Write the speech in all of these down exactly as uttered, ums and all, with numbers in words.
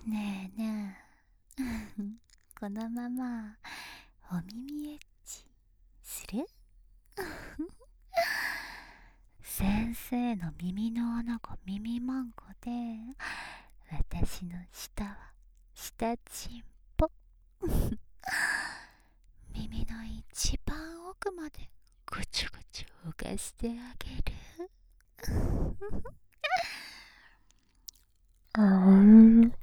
ねえねえこのままお耳エッチする？先生の耳の穴が耳マンコで、私の舌は舌チンポ。耳の一番奥までぐちゅぐちゅ浮かしてあげる。あんみ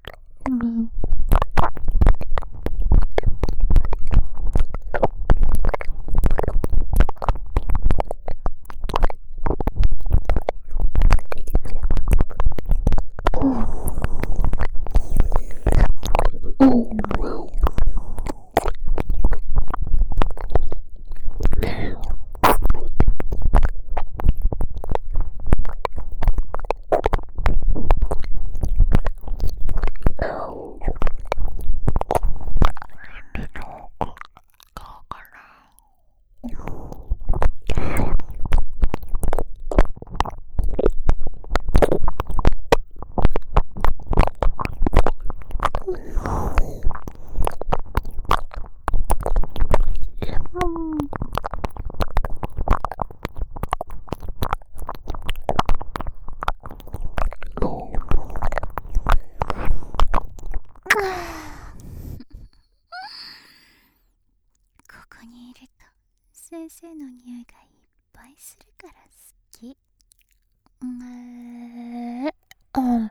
ここにいると先生の匂いがいっぱいするから好き。うーあ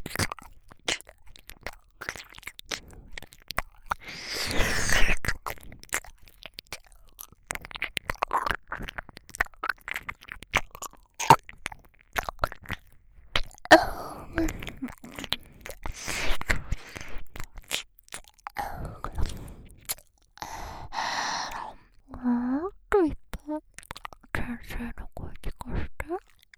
あといっぱい先生の声聞かせて。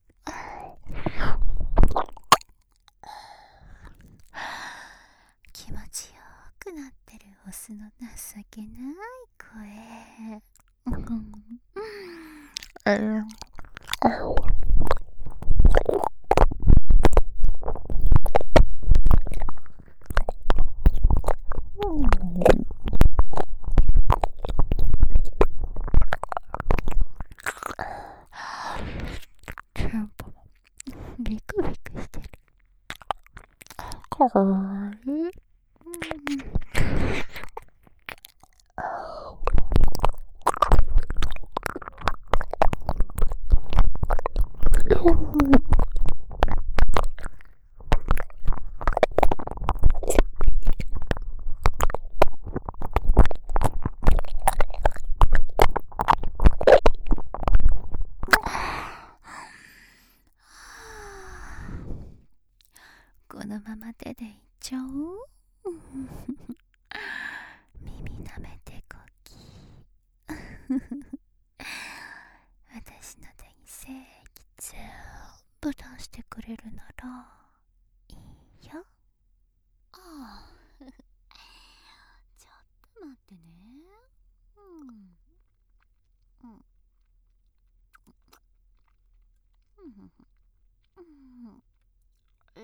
気持ちよくなってるオスの情けない声。うんうんテンポもビクビクしてる。かわいい。このまま手でいっちゃおう。耳舐めてこき。私の電精液全部出してくれるならいいよ。ああちょっと待ってね。うんうんうんうんえ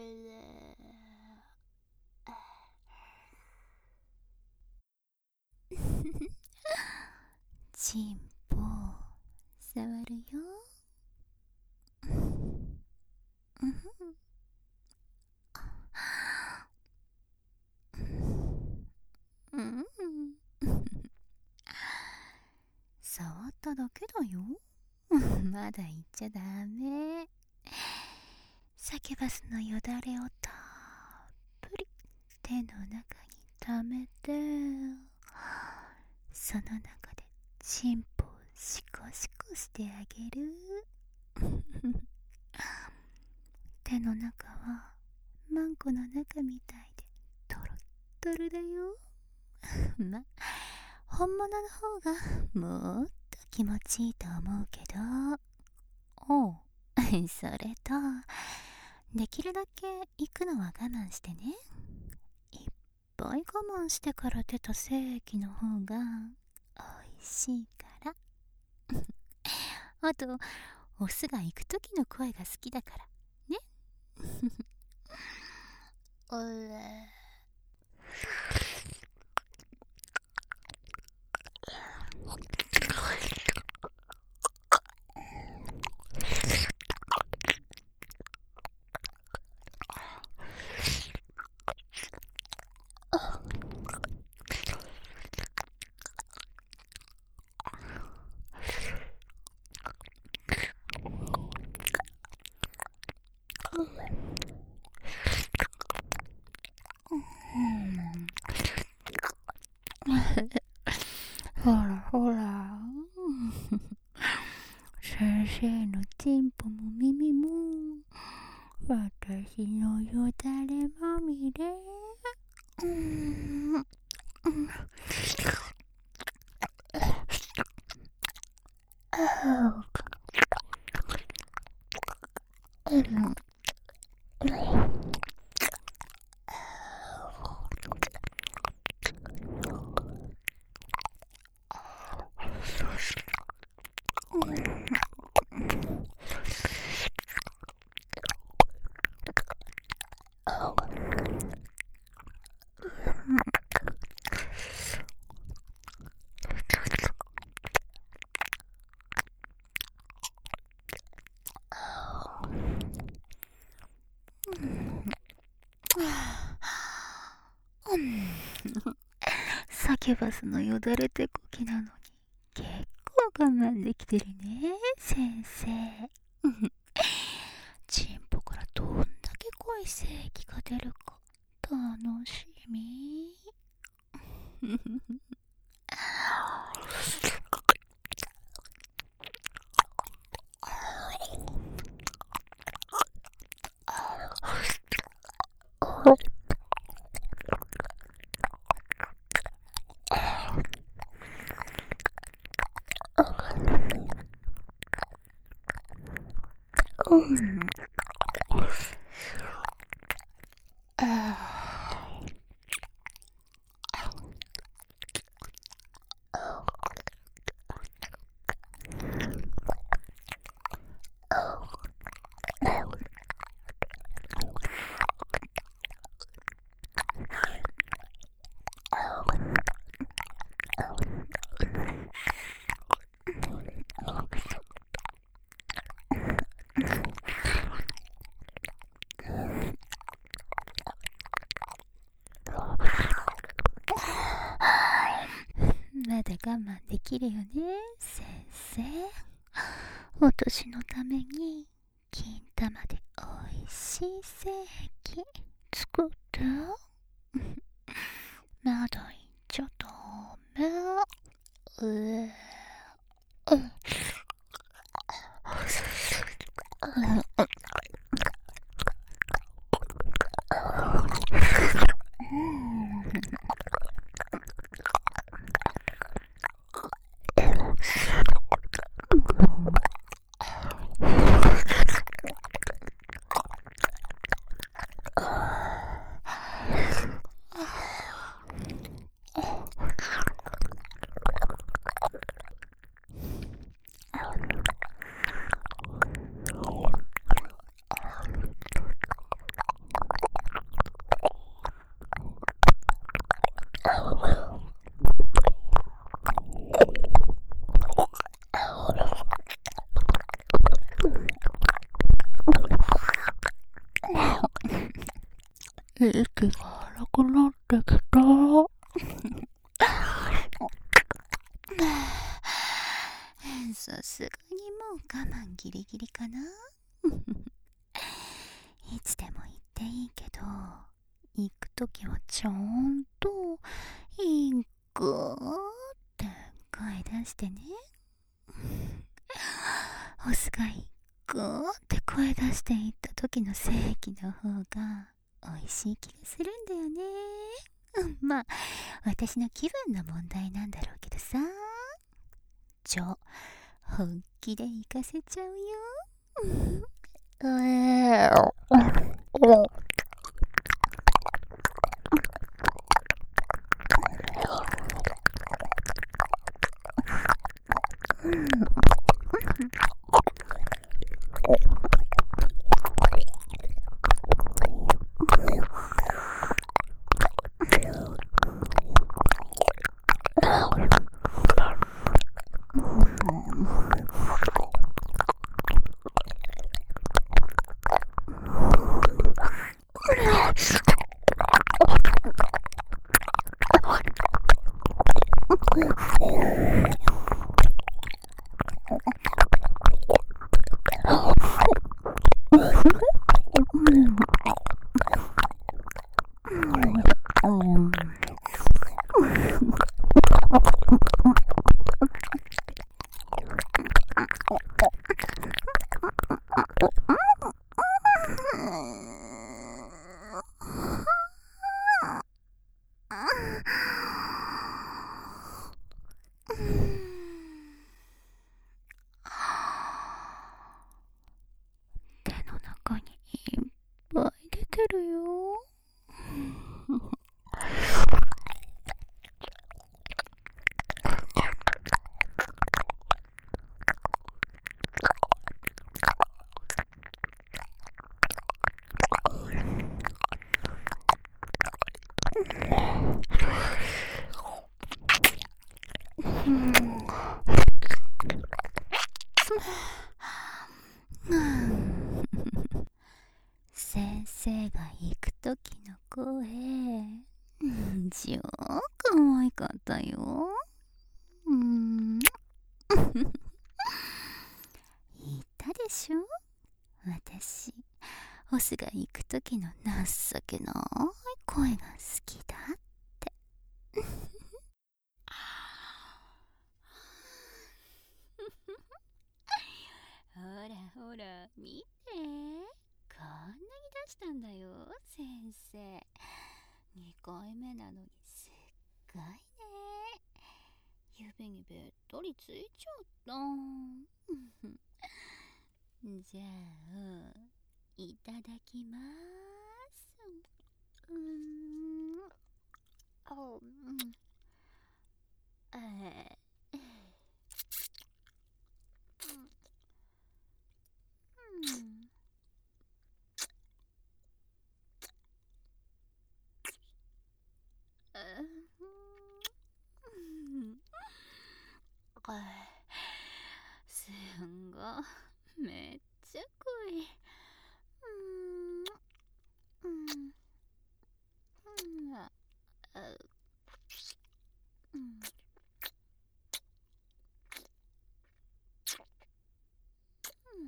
ーチンポ触るよ。うん触っただけだよ。まだ言っちゃダメ。サキュバスのよだれをたっぷり手の中に溜めて、その中でチンポをシコシコしてあげる。手の中はマンコの中みたいでトロットロだよ。ま、本物の方がもっと気持ちいいと思うけど。おうそれとできるだけ行くのは我慢してね。いっぱい我慢してから出た精液の方がおいしいからあとオスが行く時の声が好きだからね。おれほら先生のチンポも耳も私のよだれまみれ。うーんうんサキュバスのよだれてこきなのに結構我慢できてるね先生。チンポからどんだけ濃い精液が出るか楽しみ。うんまだ我慢できるよね先生。私のために金玉でおいしい精液作ってまだいっちゃダメ。うーうん息が荒くなってきた。さすがにもう我慢ギリギリかな。いつでも言っていいけど行くときはちゃんと行くって声出してね。オスが行くって声出して言った時の精液の方が美味しい気がするんだよね。まあ私の気分の問題なんだろうけどさ。ちょ本気で行かせちゃうよ。うえー声、超可愛かったよ。うーん。言ったでしょ、私、オスが行く時の情けない声が好きだって。ほらほら見て、こんなに出したんだよ先生。にかいめなのにすっごいね。指にべったりついちゃった。じゃあいただきます。うーん。あ、うん。あー、うん。あ、うん。あ、すんご、めっちゃ濃い。うん。うん。うん。あ、うん。うん。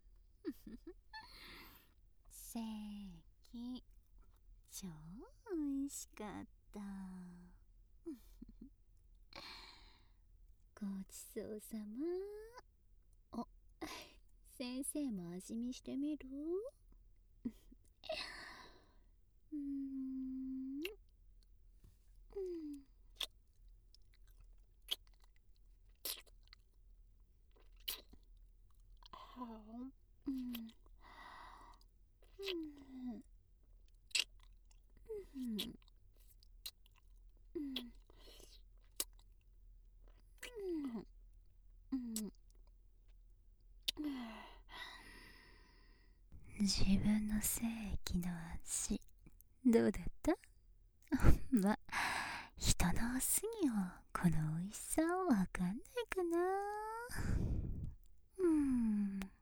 せーき、超美味しかった。ごちそうさま。あ、先生も味見してみる？うーん。うん。はあ、うん。うん。うん。うん。うん。自分の精液の味、どうだった？ま、人のおすぎはこの美味しさわかんないかな。うん。